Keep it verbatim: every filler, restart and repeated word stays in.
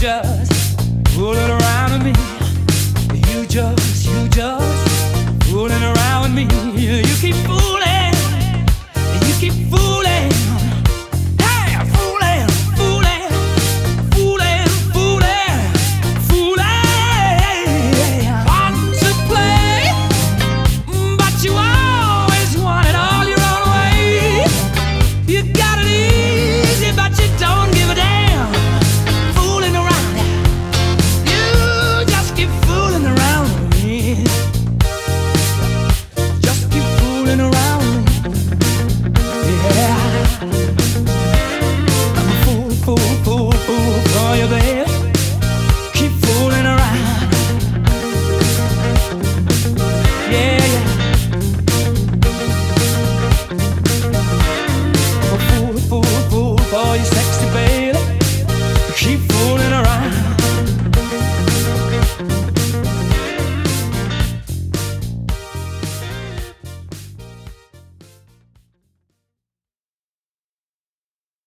just fooling around with me. You just, you just fooling around with me. You keep fooling, you keep fooling. Hey, fooling, fooling, fooling, fooling, fooling. Want to play, but you always want it all your own way. You got it easy, but you don't give a damn. Fooling around, you just keep fooling around with me. Just keep fooling around with me. Yeah, I'm a fool, fool, fool, fool for you, babe. Keep fooling around. Yeah, yeah. I'm a fool, fool, fool for you, say.